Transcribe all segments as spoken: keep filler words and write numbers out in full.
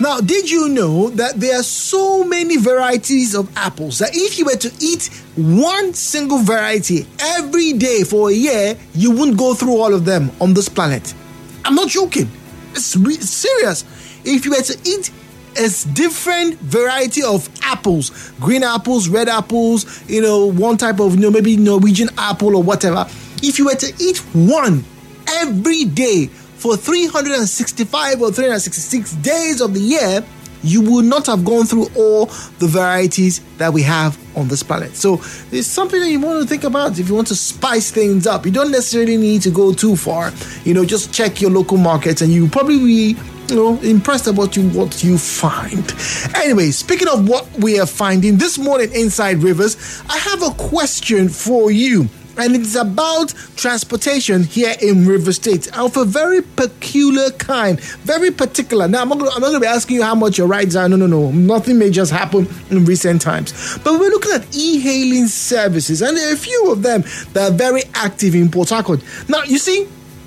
Now, did you know that there are so many varieties of apples that if you were to eat one single variety every day for a year, you wouldn't go through all of them on this planet? I'm not joking. It's, re- it's serious. If you were to eat a different variety of apples, green apples, red apples, you know, one type of, you know, maybe Norwegian apple or whatever, if you were to eat one every day for three hundred sixty-five or three hundred sixty-six days of the year, you would not have gone through all the varieties that we have on this planet. So it's something that you want to think about if you want to spice things up. You don't necessarily need to go too far. You know, just check your local markets and you probably be, you know, impressed about you what you find. Anyway, speaking of what we are finding this morning inside Rivers, I have a question for you. And it's about transportation here in River State of a very peculiar kind, very particular. Now, I'm not, I'm not going to be asking you how much your rides are. No, no, no. Nothing may just happen in recent times. But we're looking at e-hailing services, and there are a few of them that are very active in Port Harcourt. Now, you see,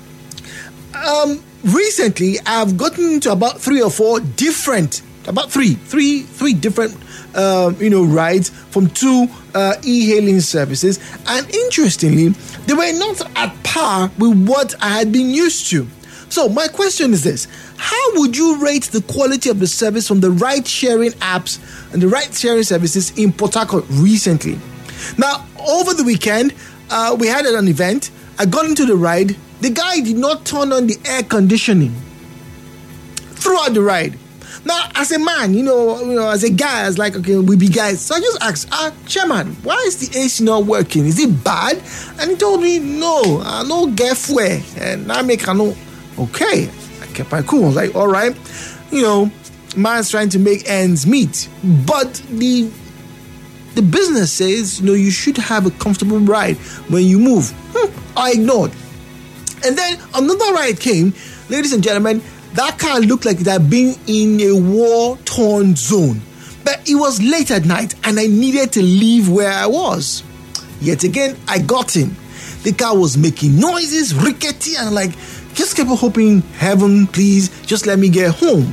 um, recently I've gotten into about three or four different, about three, three, three different Um, you know, rides from two uh, e-hailing services, and interestingly, they were not at par with what I had been used to. So my question is this: how would you rate the quality of the service from the ride-sharing apps and the ride-sharing services in Port Harcourt recently? Now, over the weekend, uh, we had an event. I got into the ride. The guy did not turn on the air conditioning throughout the ride. Now, as a man, you know, you know, as a guy, I was like, okay, we be guys. So I just asked, ah, chairman, why is the A C not working? Is it bad? And he told me, no, I no get fuel. And I make, I know, okay. I kept my cool. I was like, all right, you know, man's trying to make ends meet. But the the business says, you know, you should have a comfortable ride when you move. Hmm, I ignored. And then another ride came, ladies and gentlemen. That car looked like it had been in a war-torn zone. But it was late at night and I needed to leave where I was. Yet again, I got in. The car was making noises, rickety, and like, just kept hoping, heaven, please, just let me get home.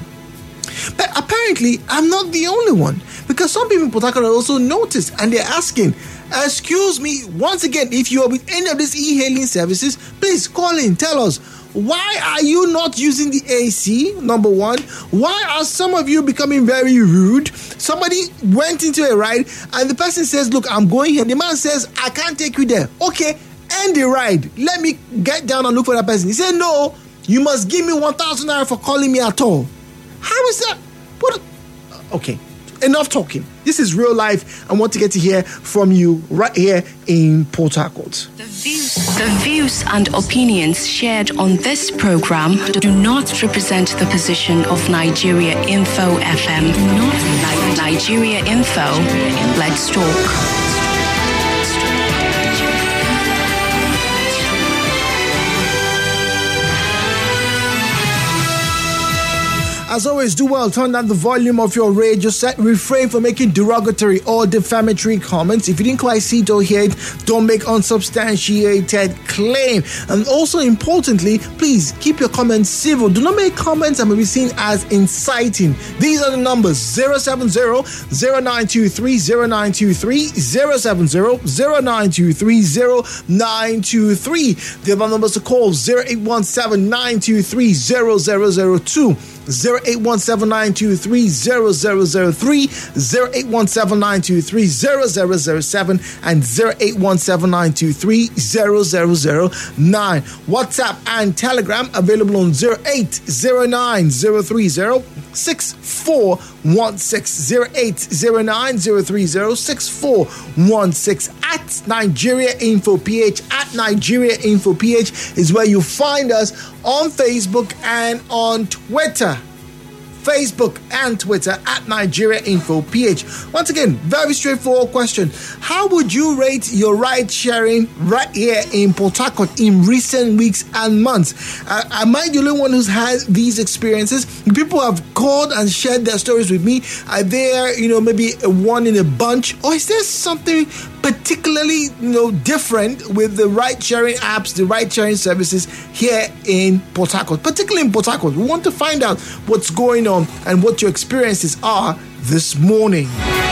But apparently, I'm not the only one. Because some people in Port Harcourt also noticed and they're asking, excuse me, once again, if you are with any of these e-hailing services, please call in, tell us, why are you not using the A C? Number one. Why are some of you becoming very rude? Somebody went into a ride and the person says, look, I'm going here. The man says, I can't take you there. Okay, end the ride. Let me get down and look for that person. He said, no, you must give me one thousand naira for calling me at all. How is that? What? Okay, enough talking. This is real life. I want to get to hear from you right here in Port Harcourt. The views, the views and opinions shared on this program do not represent the position of Nigeria Info F M. Do not Nigeria Info. Let's talk. As always, do well. Turn down the volume of your radio set. Refrain from making derogatory or defamatory comments. If you didn't quite see it or hear it, don't make unsubstantiated claim. And also, importantly, please keep your comments civil. Do not make comments that may be seen as inciting. These are the numbers: zero seven zero, zero nine two three, zero nine two three, zero seven zero, zero nine two three, zero nine two three. The other numbers to call: zero eight one seven, nine two three, zero zero zero two. zero eight one seven, nine two three, zero zero zero three, zero eight one seven, nine two three, zero zero zero seven, and zero eight one seven, nine two three, zero zero zero nine. WhatsApp and Telegram available on zero eight zero nine, zero three zero, six four one six, zero eight zero nine, zero three zero, six four one six. At Nigeria Info P H, at Nigeria Info P H is where you find us on Facebook and on Twitter. Facebook and Twitter at Nigeria Info P H. Once again, very straightforward question. How would you rate your ride sharing right here in Port Harcourt in recent weeks and months? Uh, am I the only one who's had these experiences? People have called and shared their stories with me. Are there, you know, maybe one in a bunch? Or is there something particularly, you know, different with the ride-sharing apps, the ride-sharing services here in Port Harcourt, particularly in Port Harcourt. We want to find out what's going on and what your experiences are this morning.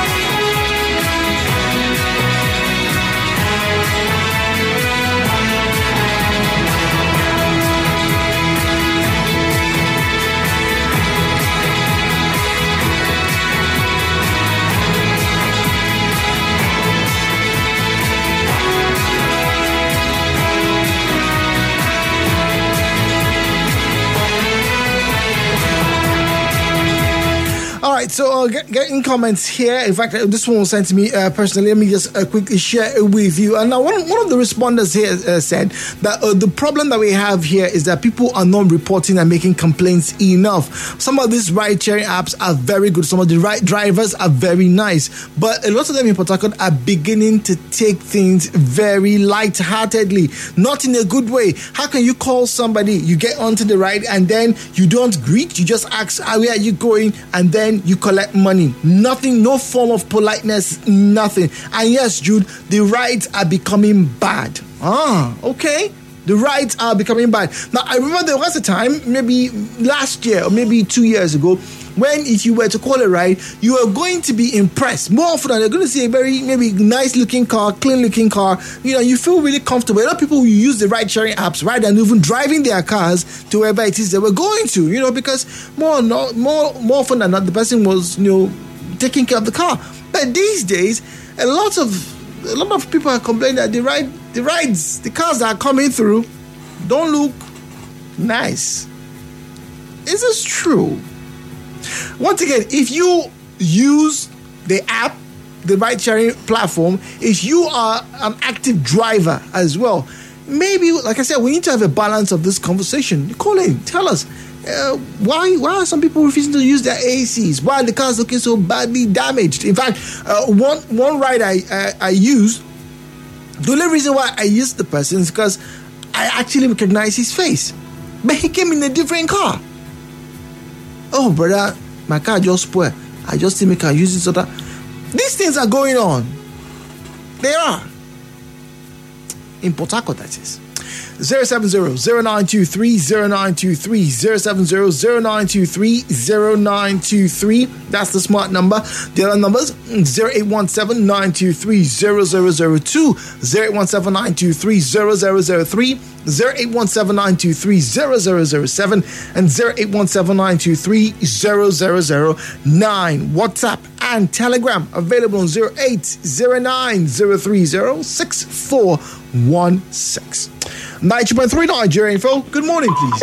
All right, so uh, get, getting comments here. In fact, uh, this one was sent to me uh, personally. Let me just uh, quickly share it with you. And now, one, one of the responders here uh, said that uh, the problem that we have here is that people are not reporting and making complaints enough. Some of these ride-sharing apps are very good. Some of the ride drivers are very nice. But a lot of them in Port Harcourt are beginning to take things very light-heartedly, not in a good way. How can you call somebody, you get onto the ride, and then you don't greet, you just ask, ah, where are you going? And then you collect money. Nothing, no form of politeness, nothing. And yes, Jude, the rides are becoming bad. Ah, okay. The rides are becoming bad. Now, I remember there was a time, maybe last year or maybe two years ago, when if you were to call a ride, you are going to be impressed. More often than you're going to see a very maybe nice looking car, clean looking car. You know, you feel really comfortable. A lot of people who use the ride sharing apps rather than even driving their cars to wherever it is they were going to. You know, because more no, more more often than not, the person was, you know, taking care of the car. But these days, a lot of a lot of people are complaining that the ride the rides the cars that are coming through don't look nice. Is this true? Once again, if you use the app, the ride-sharing platform, if you are an active driver as well, maybe, like I said, we need to have a balance of this conversation. Call in, tell us, uh, why why are some people refusing to use their A Cs? Why are the cars looking so badly damaged? In fact, uh, one one ride I, I, I used, the only reason why I used the person is because I actually recognized his face. But he came in a different car. Oh, brother, my car just spoiled. I just think I can use it so that these things are going on. They are. In Port Harcourt, that is. zero seven zero, zero nine two three, zero nine two three, zero seven zero, zero nine two three, zero nine two three. That's the smart number. The other numbers, zero eight one seven, nine two three, zero zero zero two, zero eight one seven, nine two three, zero zero zero three, zero eight one seven, nine two three, zero zero zero seven, and zero eight one seven, nine two three, zero zero zero nine. WhatsApp and Telegram available on zero eight zero nine, zero three zero, six four one six. ninety point three Nigeria Info. Good morning, please.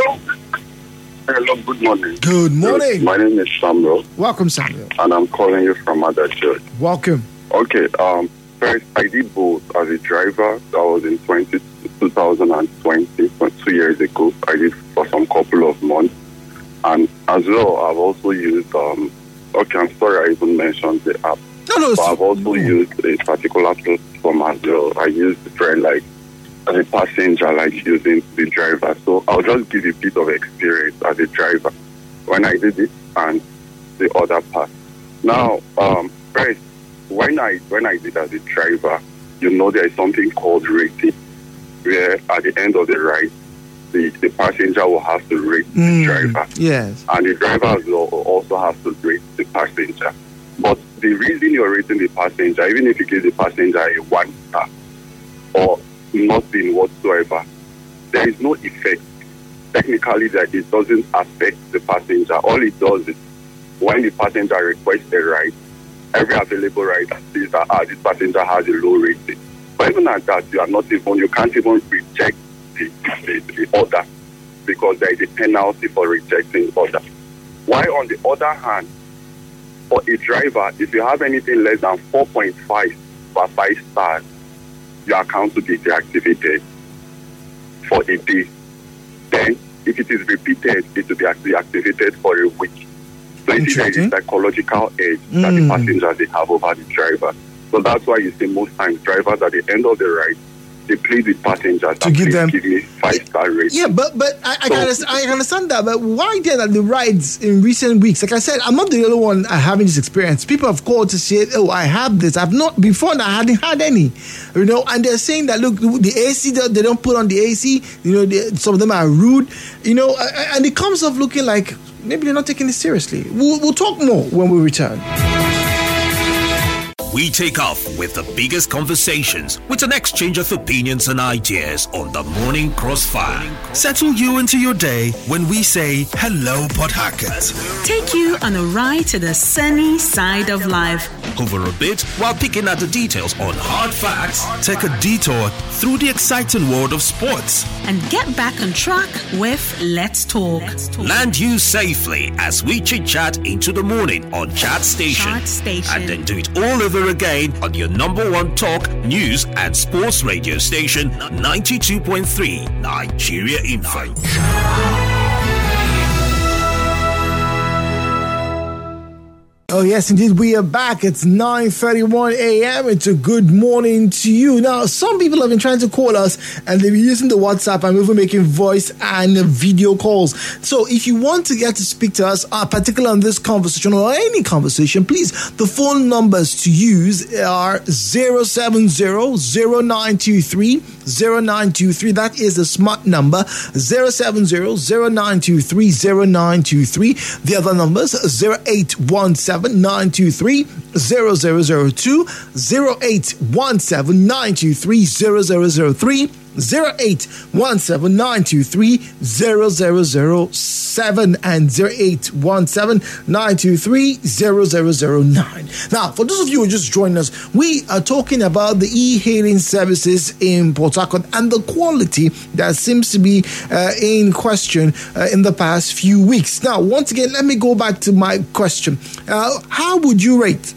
Hello, good morning. Good morning. My name is Samuel. Welcome, Samuel. And I'm calling you from Mother Church. Welcome. Okay, um, first, I did both as a driver. That was in twenty, twenty twenty, two years ago. I did for some couple of months. And as well, I've also used, um, okay, I'm sorry I even mentioned the app. No, no, but I've also no. used a particular platform as well. I used the friend like as a passenger, like using the driver. So I'll just give you a bit of experience as a driver when I did it and the other part. Now, um, first, when I when I did as a driver, you know there is something called rating, where at the end of the ride, the, the passenger will have to rate mm, the driver. Yes. And the driver will also have to rate the passenger. But the reason you're rating the passenger, even if you give the passenger a one star or nothing whatsoever, there is no effect. Technically, that it doesn't affect the passenger. All it does is when the passenger requests a ride, every available ride says that ah, this passenger has a low rating. But even at that, you are not even you can't even reject the, the, the order because there is a penalty for rejecting order. Why, on the other hand, for a driver, if you have anything less than four point five or five stars, your account will be deactivated for a day. Then, if it is repeated, it will be deactivated for a week. So it is a psychological edge mm. that the passengers they have over the driver. So that's why you see most times drivers at the end of the ride, they play with passengers to give them give me five-star rating. Yeah, but but I, I, So- can understand, I can understand that. But why then at the rides in recent weeks? Like I said, I'm not the only one having this experience. People have called to say, "Oh, I have this." I've not before. I hadn't had any, you know. And they're saying that look, the A C they they don't put on the A C. You know, they, some of them are rude. You know, and it comes off looking like maybe they're not taking it seriously. We'll, we'll talk more when we return. We take off with the biggest conversations with an exchange of opinions and ideas on the Morning Crossfire. Settle you into your day when we say hello, Port Harcourt. Take you on a ride to the sunny side of life. Hover a bit while picking at the details on hard facts. Take a detour through the exciting world of sports. And get back on track with Let's Talk. Land you safely as we chit-chat into the morning on Chat Station. Chat Station. And then do it all over again on your number one talk, news and sports radio station, ninety-two point three Nigeria Info. Oh, yes, indeed. We are back. It's nine thirty-one a.m. It's a good morning to you. Now, some people have been trying to call us and they've been using the WhatsApp and we've been making voice and video calls. So if you want to get to speak to us, uh, particularly on this conversation or any conversation, please, the phone numbers to use are zero seven zero, zero nine two three, zero nine two three. That is the smart number, zero seven zero, zero nine two three, zero nine two three. The other numbers, zero eight one seven, nine two three, zero zero zero two, zero eight one seven, nine two three, zero zero zero three, zero eight one seven, nine two three, zero zero zero seven, and zero eight one seven, nine two three, zero zero zero nine. Now, for those of you who just joined us, we are talking about the e-hailing services in Port Harcourt and the quality that seems to be uh, in question uh, in the past few weeks. Now, once again, let me go back to my question. Uh, how would you rate?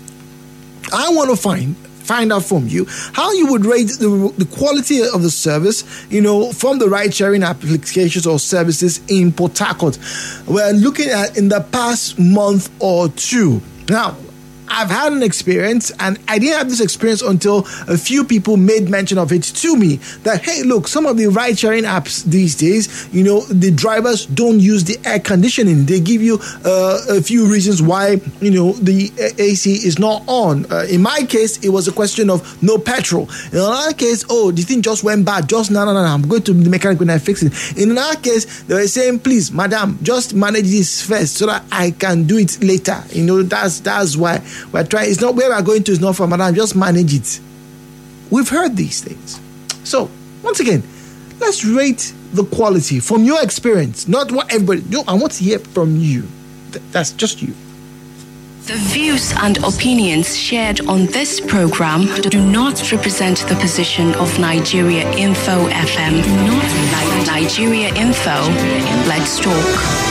I want to find find out from you how you would rate the, the quality of the service, you know, from the ride-sharing applications or services in Port Harcourt. We're looking at in the past month or two. Now, I've had an experience, and I didn't have this experience until a few people made mention of it to me, that, hey, look, some of the ride-sharing apps these days, you know, the drivers don't use the air conditioning. They give you uh, a few reasons why, you know, the A C is not on. Uh, in my case, it was a question of no petrol. In another case, oh, the thing just went bad. Just, no, no, no, no, I'm going to the mechanic when I fix it. In another case, they were saying, please, madam, just manage this first so that I can do it later. You know, that's that's why we're trying. It's not where we're going to, it's not for madam, just manage it. We've heard these things. So, once again, let's rate the quality from your experience, not what everybody. No, I want to hear from you. Th- that's just you. The views and opinions shared on this program do not represent the position of Nigeria Info F M. Do not like Nigeria Info. Let's talk.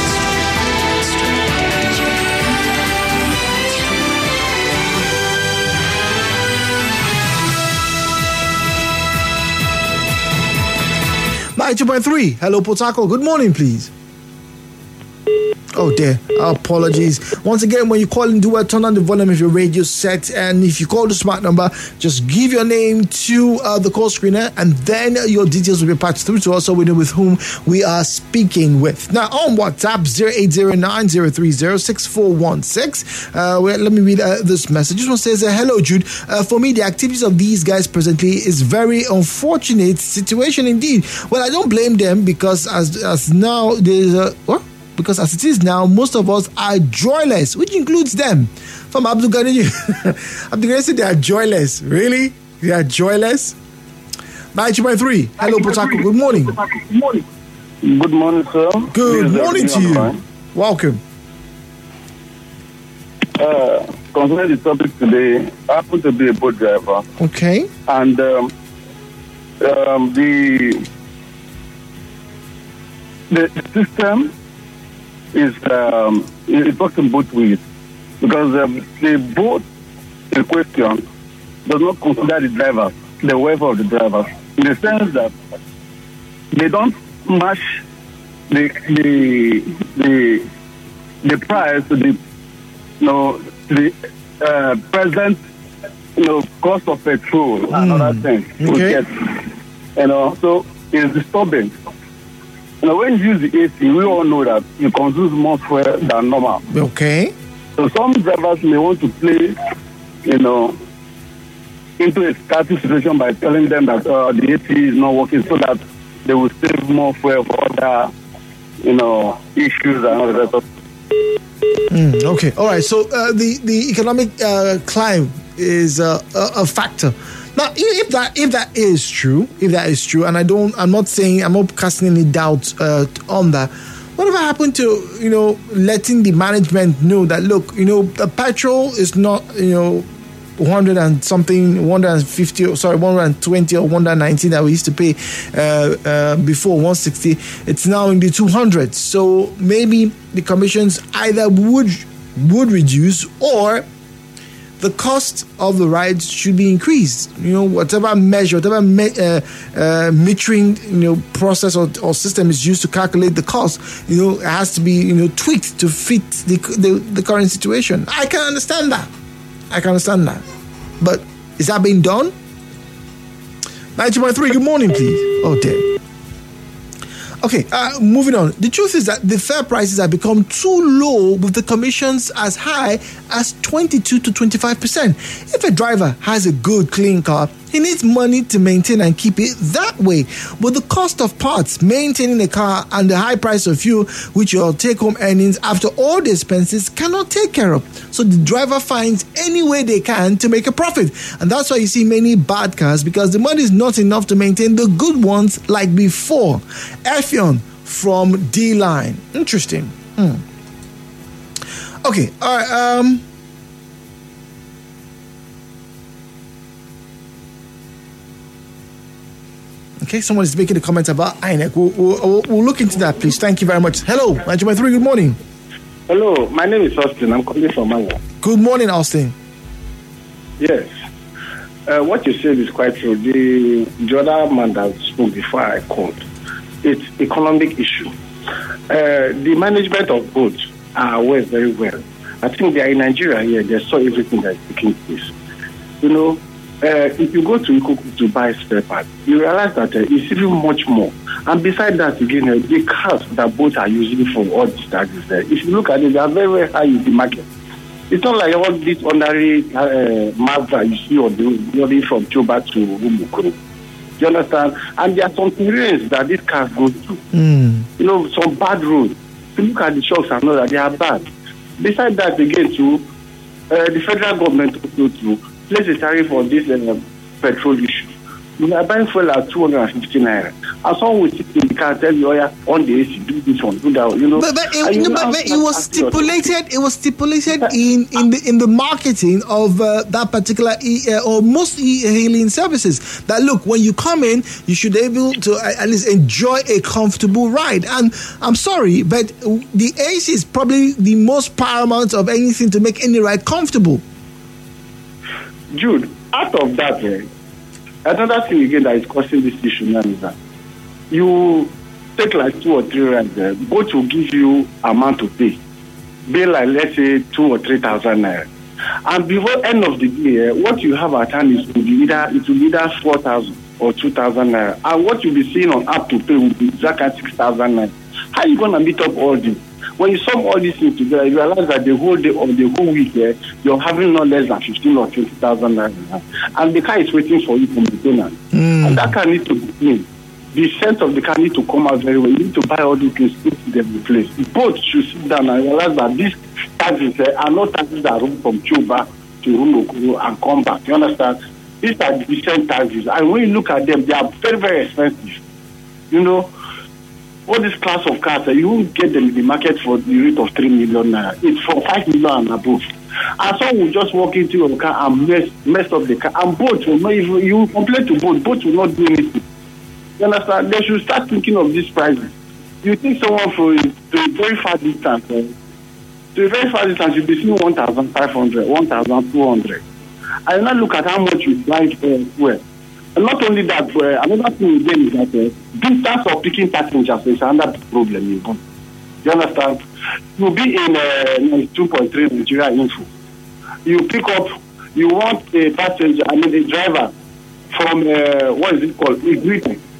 ninety point three. Hello, Port Harcourt. Good morning, please. Oh dear, apologies. Once again, when you call in, do uh, turn on the volume of your radio set, and if you call the smart number, just give your name to uh, the call screener, and then your details will be patched through to us so we know with whom we are speaking with. Now, on WhatsApp, zero eight zero nine, zero three zero, six four one six. Uh, well, let me read uh, this message. This one says, uh, hello, Jude. Uh, for me, the activities of these guys presently is very unfortunate situation indeed. Well, I don't blame them because as, as now there's a... What? Because as it is now, most of us are joyless, which includes them. From Abdul Ghani, Abdul Ghani said they are joyless. Really? They are joyless? ninety point three. Hello, Port Harcourt. Good morning. Good morning. Good morning, sir. Good morning to you. Welcome. Uh, concerning the topic today, I happen to be a boat driver. Okay. And um, um, the, the system is um, it works in both ways, because um, the boat in question does not consider the drivers, the welfare of the drivers, in the sense that they don't match the the the, the price to the you know the uh, present you know cost of petrol mm. and other things. Okay. We get. You know, so it's disturbing. You know, when you use the A C, we all know that you consume more fuel than normal. Okay. So some drivers may want to play, you know, into a static situation by telling them that uh, the A C is not working, so that they will save more fuel for other, you know, issues and all that stuff. Mm, okay, all right. So uh, the the economic uh, climb is uh, a, a factor. Now, if that if that is true, if that is true, and I don't, I'm not saying, I'm not casting any doubt uh, on that. Whatever happened to, you know, letting the management know that, look, you know, the petrol is not, you know, one hundred and something, one hundred fifty, sorry, one hundred twenty or one hundred nineteen that we used to pay uh, uh, before, one hundred sixty. It's now in the two hundreds. So maybe the commissions either would would reduce, or the cost of the rides should be increased. You know, whatever measure, whatever me, uh, uh, metering, you know, process or, or system is used to calculate the cost, you know, it has to be, you know, tweaked to fit the the, the current situation. I can understand that. I can understand that. But is that being done? ninety point three, good morning, please. Oh, dear. Okay, uh, moving on. The truth is that the fare prices have become too low, with the commissions as high as twenty-two to twenty-five percent. If a driver has a good, clean car, he needs money to maintain and keep it that way. But the cost of parts, maintaining a car, and the high price of fuel, which your take-home earnings after all the expenses cannot take care of. So the driver finds any way they can to make a profit. And that's why you see many bad cars, because the money is not enough to maintain the good ones like before. Effion from D-Line. Interesting. Hmm. Okay, all right. Um... Okay, someone is making a comment about I N E C. We'll, we'll, we'll look into that, please. Thank you very much. Hello, ninety point three, good morning. Hello, my name is Austin. I'm calling from Manga. Good morning, Austin. Yes. Uh, what you said is quite true. The, the other man that spoke before I called, it's economic issue. Uh, the management of boats are aware very well. I think they are in Nigeria here. They saw everything that is taking place. You know, Uh, if you go to Ikoku to buy spare parts, you realize that uh, it's even much more. And beside that, again, uh, the cars that boats are using for all these charges there, uh, if you look at it, they are very, very high in the market. It's not like all these ordinary uh, Mazda you see on the road from Choba to Umukuru. You understand? And there are some terrains that these cars go through. Mm. You know, some bad roads. If you look at the shocks and know that they are bad. Besides that, again, too, uh, the federal government also too place a tariff on this uh, petrol issue. You are buying fuel at two hundred fifty naira. And someone will sit in the car and tell you, oh yeah, on the A C, do this one, do that, you know. But, but, it, you know, but, but it was stipulated. It was stipulated in, in the in the marketing of uh, that particular e, uh, or most e-hailing services that look, when you come in, you should be able to uh, at least enjoy a comfortable ride. And I'm sorry, but the A C is probably the most paramount of anything to make any ride comfortable. Jude, out of that, eh, another thing again that is causing this issue now is that you take like two or three rides, uh, both will give you amount to pay. Pay like, let's say, two or three thousand naira. And before end of the day, uh, what you have at hand is will be either it will be either four thousand or two thousand naira. And what you'll be seeing on app to pay will be exactly six thousand naira. How are you going to meet up all this? When you sum all these things together, you realize that the whole day or the whole week, eh, you're having no less than fifteen or twenty thousand naira, and the car is waiting for you for maintenance. Mm. And that car needs to be clean. The scent of the car needs to come out very well. You need to buy all these things, put them in place. Both should sit down and realize that these taxes eh, are not taxes that run from Cuba to Rumokuru and come back. You understand? These are decent taxes, and when you look at them, they are very, very expensive. You know. All this class of cars, uh, you won't get them in the market for the rate of three million naira. It's for five million and above. And some will just walk into your car and mess, mess up the car. And both will not even, you will complain to both, both will not do anything. You understand? They should start thinking of these prices. You think someone for to a very far distance, uh, to a very far distance, you'll be seeing one thousand five hundred, one thousand two hundred. And now look at how much you buy uh, fuel. And not only that, uh, another thing again is that uh, distance of picking passengers is another problem in Ghana. You understand? You'll be in uh, two point three Nigeria Info. You pick up, you want a passenger, I mean a driver from, uh, what is it called, Igwiti.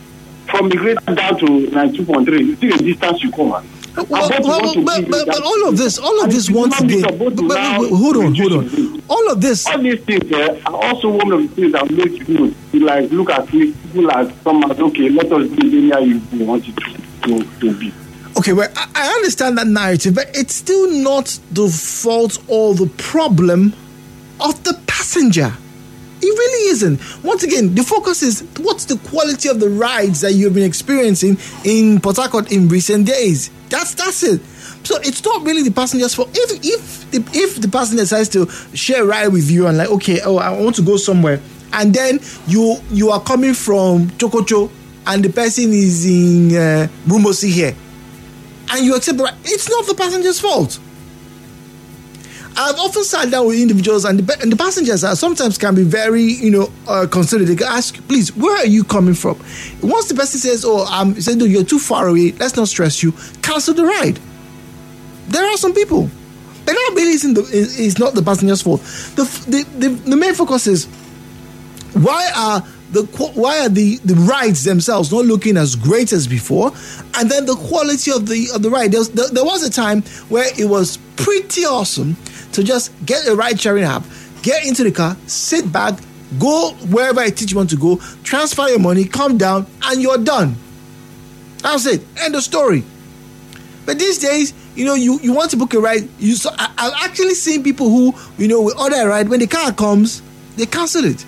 from the greater down to ninety-two point three, you see the distance you cover. Well, well, well, but, but, but all of this, all of this once again, but, but, but, hold on, hold on. All of this. All these things uh, are also one of the things that make you to like look at it, people as someone, okay, let us be where you want it to, to, to be. Okay, well, I, I understand that narrative, but it's still not the fault or the problem of the passenger. It really isn't. Once again, the focus is what's the quality of the rides that you've been experiencing in Port Harcourt in recent days. That's that's it. So it's not really the passenger's fault. If if the, if the passenger decides to share a ride with you and like, okay, oh, I want to go somewhere, and then you you are coming from Chokocho and the person is in uh, Rumosi here, and you accept the ride, it's not the passenger's fault. I've often sat down with individuals, and the, and the passengers are sometimes can be very, you know, uh, considerate. They can ask, please, where are you coming from? Once the person says, oh, I'm saying, no, you're too far away, let's not stress you, cancel the ride. There are some people. But that really isn't the, is, is not the passenger's fault. The, the, the, the main focus is, why are the why are the, the rides themselves not looking as great as before? And then the quality of the of the ride. There was, there, there was a time where it was pretty awesome to just get a ride sharing app, get into the car, sit back, go wherever it teach you want to go, transfer your money, come down, and you're done. That's it. End of story. But these days, you know, you, you want to book a ride. You saw, I, I've actually seen people who, you know, will order a ride. When the car comes, they cancel it.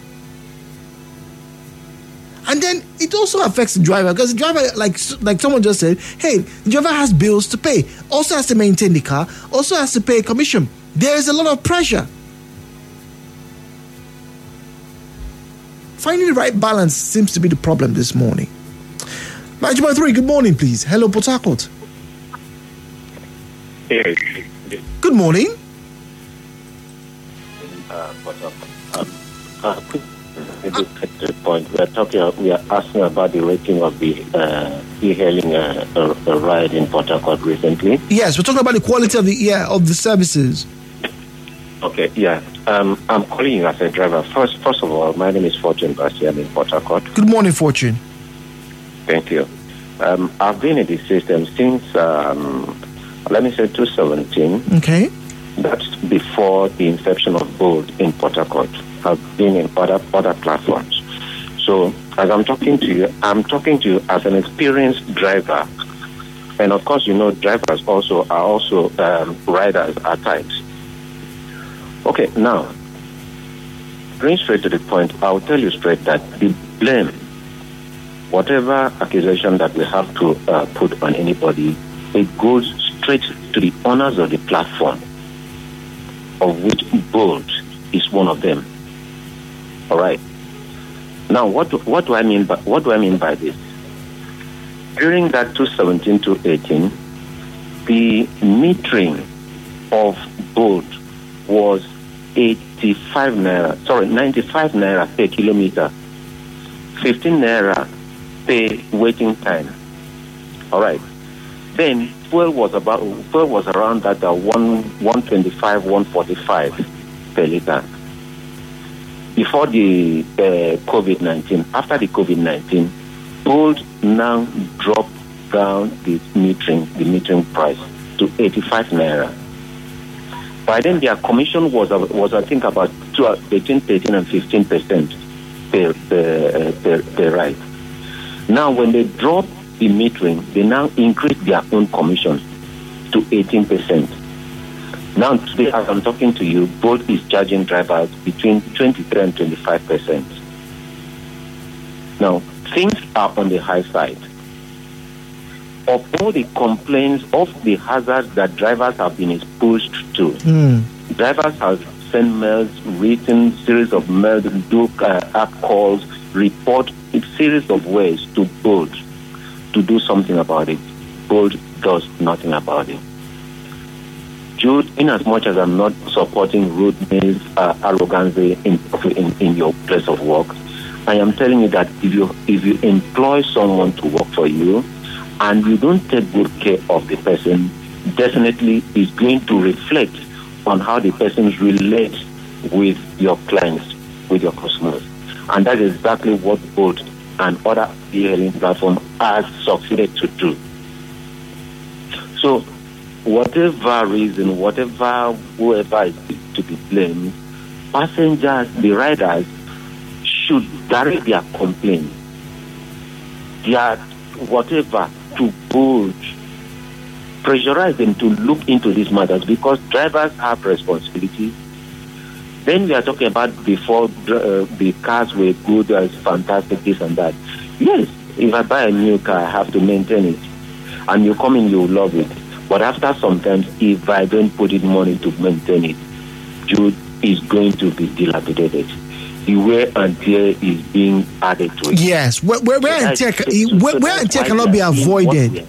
And then it also affects the driver, because the driver, like like someone just said, hey, the driver has bills to pay, also has to maintain the car, also has to pay a commission. There is a lot of pressure. Finding the right balance seems to be the problem this morning. ninety-one point three, good morning, please. Hello, Port Harcourt. Hey. Good morning. Uh, um, uh, the point we are talking, we are asking about the rating of the uh, e-hailing uh, uh, ride in Port Harcourt recently. Yes, we're talking about the quality of the yeah of the services. Okay, yeah. Um, I'm calling you as a driver. First, first of all, my name is Fortune Basi. I'm in Port Harcourt. Good morning, Fortune. Thank you. Um, I've been in the system since, um, let me say, twenty seventeen. Okay. That's before the inception of Bolt in Port Harcourt. I've been in other other platforms. So, as I'm talking to you, I'm talking to you as an experienced driver. And of course, you know, drivers also are also um, riders at times. Okay, now, going straight to the point, I'll tell you straight that the blame, whatever accusation that we have to uh, put on anybody, it goes straight to the owners of the platform, of which Bolt is one of them. All right. Now, what do, what do I mean by what do I mean by this? During that twenty seventeen to eighteen, the metering of Bolt was eighty-five naira, sorry, ninety-five naira per kilometer, fifteen naira per waiting time. All right. Then fuel was about fuel was around that uh, one one twenty-five, one forty-five per liter. Before the uh, COVID nineteen, after the COVID nineteen, Bolt now dropped down the metering the metering price to eighty-five naira. By then, their commission was, was I think, about two, between thirteen and fifteen percent per, per, per, per ride. Now, when they drop the metering, they now increase their own commission to eighteen percent. Now, today, as I'm talking to you, Bolt is charging drivers between twenty-three and twenty-five percent. Now, things are on the high side. Of all the complaints of the hazards that drivers have been exposed to, mm. drivers have sent mails, written series of mails, do uh, app calls, report a series of ways to Bolt to do something about it. Bolt does nothing about it. Jude, in as much as I'm not supporting rudeness, uh, arrogance in, in in your place of work, I am telling you that if you if you employ someone to work for you, and you don't take good care of the person, definitely is going to reflect on how the person relates with your clients, with your customers. And that is exactly what Bolt and other e-hailing platforms has succeeded to do. So, whatever reason, whatever, whoever is to be blamed, passengers, the riders, should direct their complaint, their whatever, to board, pressurize them to look into these matters, because drivers have responsibilities. Then we are talking about before uh, the cars were good, as fantastic, this and that. Yes, if I buy a new car, I have to maintain it. And you come in, you love it. But after sometimes, if I don't put in money to maintain it, Jude is going to be dilapidated. The wear and tear is being added to it. Yes, wear, wear, wear and tear, wear, wear and tear cannot be avoided.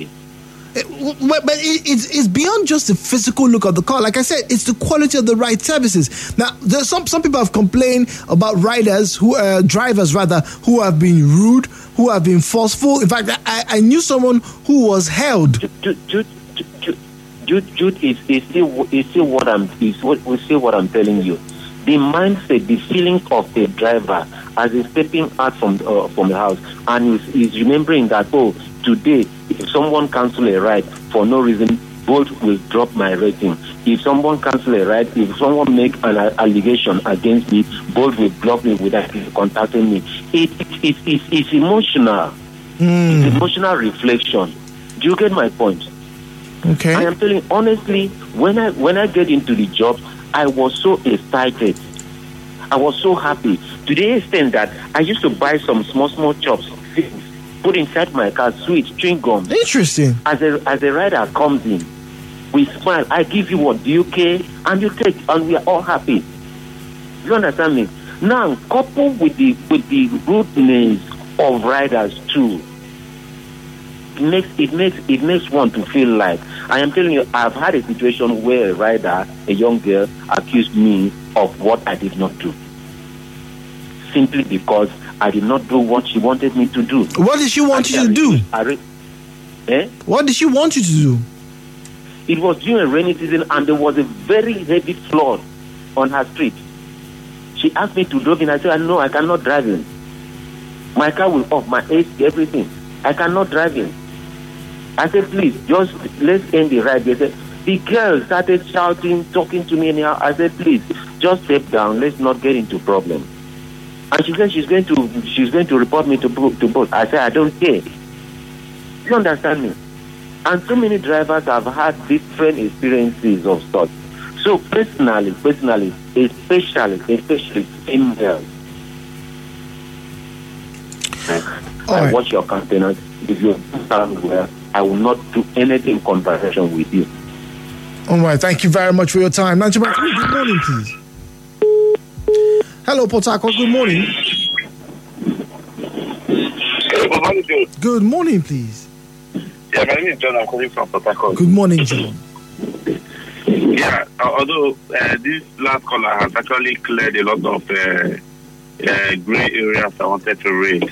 But, but it, it's, it's beyond just the physical look of the car. Like I said, it's the quality of the ride services. Now, there's some some people have complained about riders, who uh, drivers rather, who have been rude, who have been forceful. In fact, I, I knew someone who was held. Jude, Jude, Jude, Jude, Jude is, is still is still what I'm is what we see what I'm telling you. The mindset, the feeling of the driver as he's stepping out from uh, from the house and is is remembering that, oh, today, if someone cancel a ride for no reason, Bolt will drop my rating. If someone cancel a ride, if someone make an uh, allegation against me, Bolt will block me without contacting me. It, it, it, it, it's emotional. Mm. It's emotional reflection. Do you get my point? Okay. I am telling you, honestly, when I when I get into the job, I was so excited. I was so happy. To the extent that I used to buy some small, small chops, things, put inside my car, sweets, chewing gum. Interesting. As a as a rider comes in, we smile. I give you what? Do you care? And you take, and we are all happy. You understand me? Now, coupled with the with the rudeness of riders too, it makes it makes it makes one to feel like, I am telling you, I've had a situation where a rider, a young girl, accused me of what I did not do, simply because I did not do what she wanted me to do. What did she want you to do? Re- eh? What did she want you to do? It was during a rainy season, and there was a very heavy flood on her street. She asked me to drive in. I said, no, I cannot drive in. My car will off, my A C, everything. I cannot drive in. I said, please, just let's end the ride. They said, the girl started shouting, talking to me anyhow. I said, please, just step down. Let's not get into problem. And she said she's going to she's going to report me to to both. I said, I don't care. You understand me? And so many drivers have had different experiences of such. So personally, personally, especially, especially females, I right. watch your countenance. If you stand well, I will not do anything in conversation with you. All right, thank you very much for your time. Good morning, please. Hello, Port Harcourt. Good morning. Good morning, Joe. Good morning, please. Yeah, my name is John. I'm calling from Port Harcourt. Good morning, John. Yeah, although uh, this last caller has actually cleared a lot of uh, uh, gray areas I wanted to raise.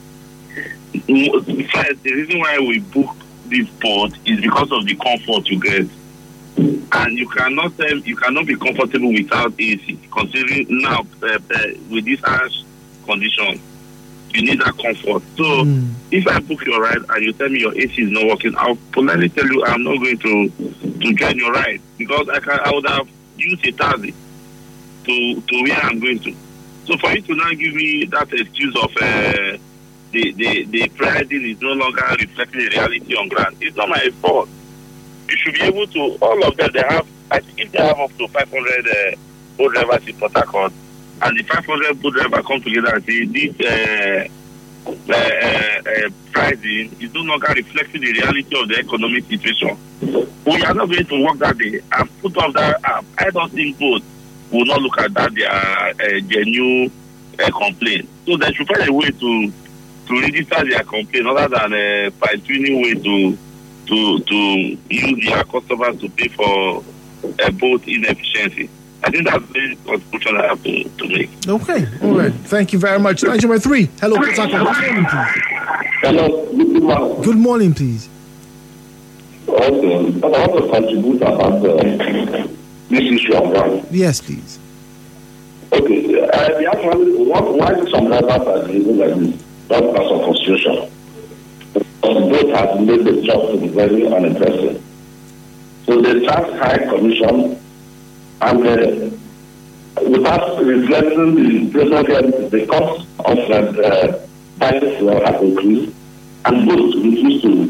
First, the reason why we book this board is because of the comfort you get. And you cannot uh, you cannot be comfortable without A C. Considering now uh, uh, with this harsh condition, you need that comfort. So mm. if I book your ride and you tell me your A C is not working, I'll politely tell you I'm not going to to join your ride, because I can I would have used a taxi to to where I'm going to. So for you to now give me that excuse of uh, the the the pricing is no longer reflecting the reality on ground, it's not my fault. You should be able to, all of them, they have, I think if they have up to five hundred uh, boat drivers in Port Harcourt, and the five hundred boat drivers come together and say this uh, uh, uh, pricing is no longer reflecting the reality of the economic situation, we are not going to work that day and put off that app. I don't think both will not look at that, their uh, genuine uh, complaint. So they should find a way to to register their complaint other than a fine-tuning way to to to use their customers to pay for uh, both inefficiency. I think that's the conclusion I have to, to make. Okay, all right. Thank you very much. Line number three. Hello, Port Harcourt. Good morning, please. Hello, good morning. Good morning, please. Okay, I want to contribute about uh, this issue of one. Yes, please. Okay, uh, actually, what, why do some drivers are behaving like this? That's because of frustration. both has made the job to be very uninteresting. So they charge high commission, and uh, without reflecting the present the cost of uh, buying fuel has increased, and both refuse to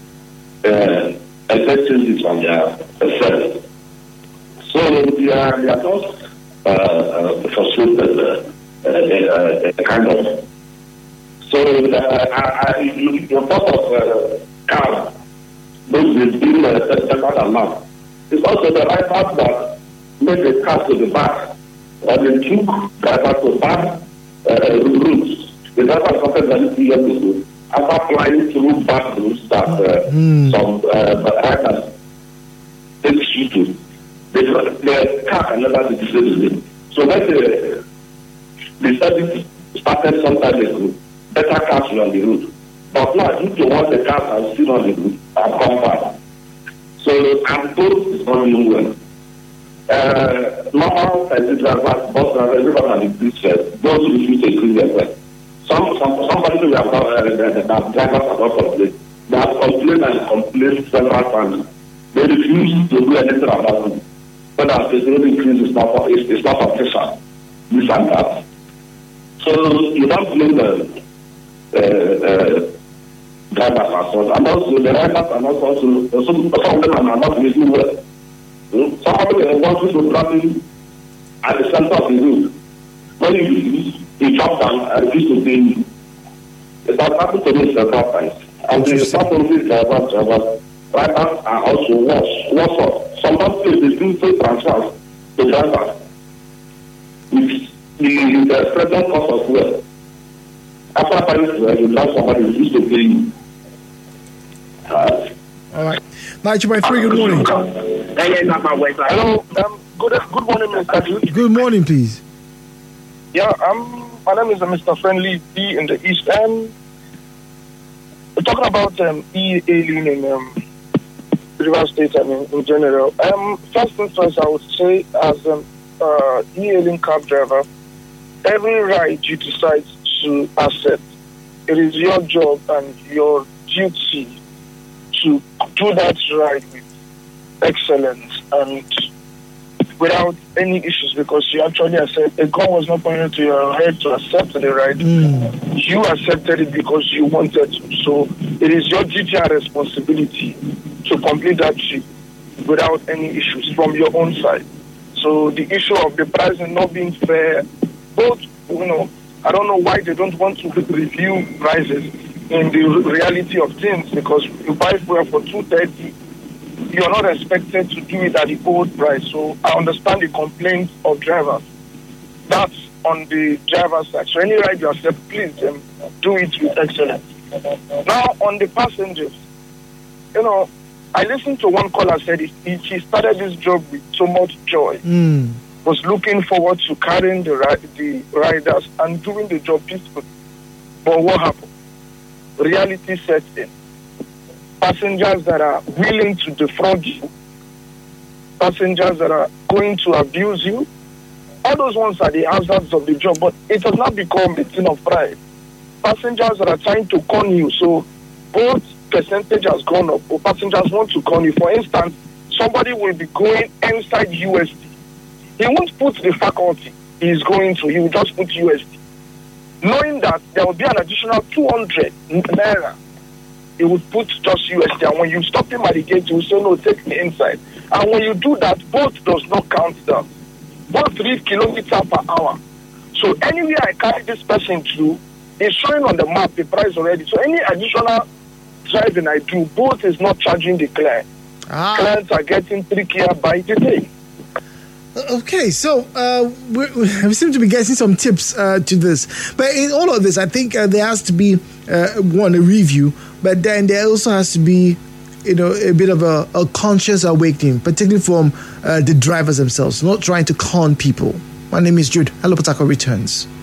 uh, accept changes on their service. So they are, they are not uh, uh, frustrated, uh, uh, uh, uh, kind of. So uh, I, I, you, your thought of uh, cars, those within a certain amount, it's also the right part that make the car to the back, or the took driver to back uh, routes. The driver started very years ago, after flying through back routes that uh, mm. some uh, riders take you to. The, the car can never be disabled. So when the, the service started some time ago, better cars were on the road. But now, due to what the cars are still on the road, have come back. So, and both is not doing well. Uh, normal taxi drivers, bus drivers, everyone has increased fares. Those who refuse to increase their fares. Some, some, somebody who have not, uh, the, the, the drivers have not complained. They have complained and complained several times. They refuse to do anything about it. But as the road increase is not, it's, it's not official. This and that. So, you don't blame the uh, uh, drivers as well. And also, the riders are not also, some, some of them are not making well. Hmm? Some of them want to travel at the center of the road. When you, you drop down and refuse to pay you. It has happened to me several times. And the not only drivers, drivers, riders are also worse. Worse off. Sometimes they do pay transfers to drivers. With the, the present cost of fuel. After paying fuel, you drive somebody who used to pay you. Uh, All right. ninety point three, good morning. Hello. Um, good, good morning, Mister Dude. Good morning, please. Yeah, um, my name is uh, Mister Friendly D in the East End. We're talking about um, e-hailing in um, River State and in, in general. Um, first things first, I would say, as an um, uh, e-hailing cab driver, every ride you decide to accept, it is your job and your duty to do that ride with excellence and without any issues, because you actually accept, a gun was not pointed to your head to accept the ride. Mm. You accepted it because you wanted to. So it is your duty and responsibility to complete that trip without any issues from your own side. So the issue of the pricing not being fair, both, you know, I don't know why they don't want to review prices in the reality of things, because you buy fuel for two thirty, you're not expected to do it at the old price. So I understand the complaints of drivers. That's on the driver's side. So any ride you accept, please um, do it with excellence. Now on the passengers, you know, I listened to one caller said he, he started this job with so much joy. Mm. Was looking forward to carrying the the riders and doing the job peacefully. But what happened? Reality sets in. Passengers that are willing to defraud you, passengers that are going to abuse you, all those ones are the hazards of the job, but it has not become a thing of pride. Passengers that are trying to con you, so both percentage has gone up, or passengers want to con you. For instance, somebody will be going inside U S D. He won't put the faculty he is going to, he will just put U S D. Knowing that there will be an additional two hundred naira, he would put just U S D. And when you stop him at the gate, he will say, no, take me inside. And when you do that, both does not count down. Both read kilometers per hour. So anywhere I carry this person through, it's showing on the map the price already. So any additional driving I do, both is not charging the client. Ah. Clients are getting trickier by the day. Okay, so uh, we, we seem to be getting some tips uh, to this. But in all of this, I think uh, there has to be, uh, one, a review, but then there also has to be, you know, a bit of a, a conscious awakening, particularly from uh, the drivers themselves, not trying to con people. My name is Jude. Hello, Potako returns.